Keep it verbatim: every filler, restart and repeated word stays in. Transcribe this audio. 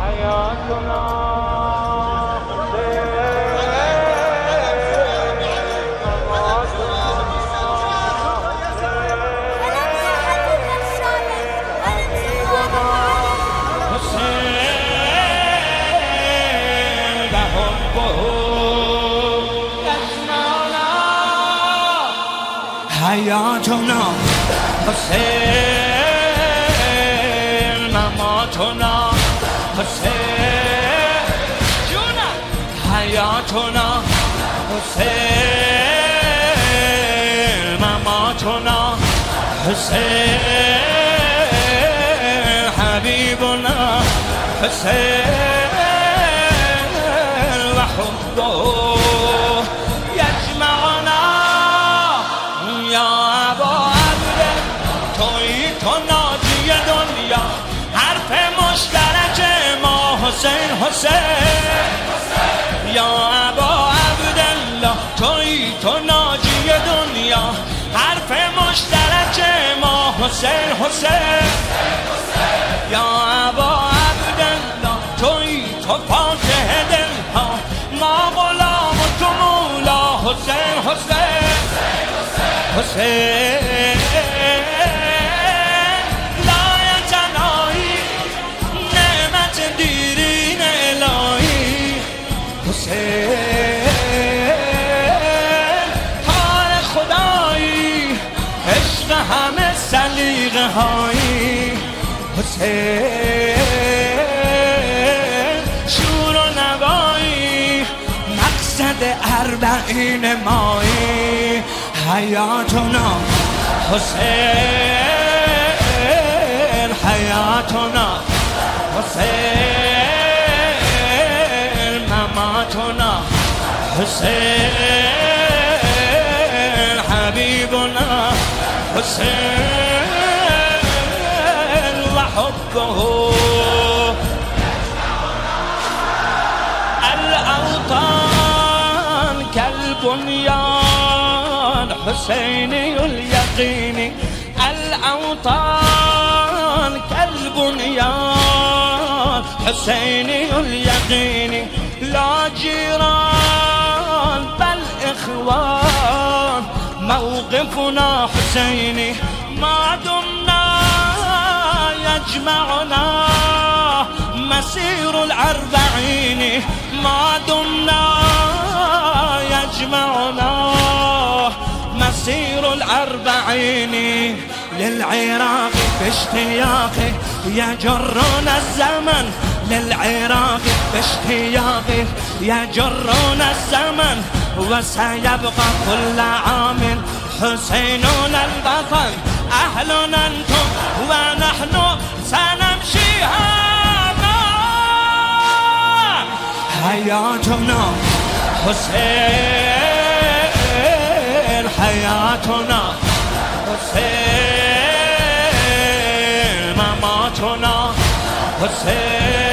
حياتنا حياتنا حسين مماتنا حسين جونا حياتنا حسين مماتنا حسين حبيبنا حسين وحبه يجمعنا يا ابا عبد توی تو ناجی دنیا حرف مشترک ما حسین حسین یا ابا عبدالله توی تو ناجی دنیا حرف مشترک ما حسین حسین یا ابا عبدالله توی تو فاتح دلها ما غلام تو مولا حسین حسین حسین لایتنایی نعمت دیرین الهی حسین حال خدایی عشق همه سلیقه هایی حسین شور و نوایی مقصد اربعین مایی حياتنا حسين حياتنا حسين مماتنا حسين حبيبنا حسين وحبه الأوطان كالبنيان حسيني اليقين الأوطان كالبنيان حسيني اليقين لا جيران بل إخوان موقفنا حسيني ما دمنا يجمعنا مسير الأربعين ما دمنا يجمعنا مسير الأربعين للعراق باشتياق يجرنا الزمن للعراق باشتياق يجرنا الزمن وسيبقى كل عام حسيننا البطل أهلنا أنتم ونحن سنمشي هذا حياتنا حسين حياتنا حسين مماتنا حسين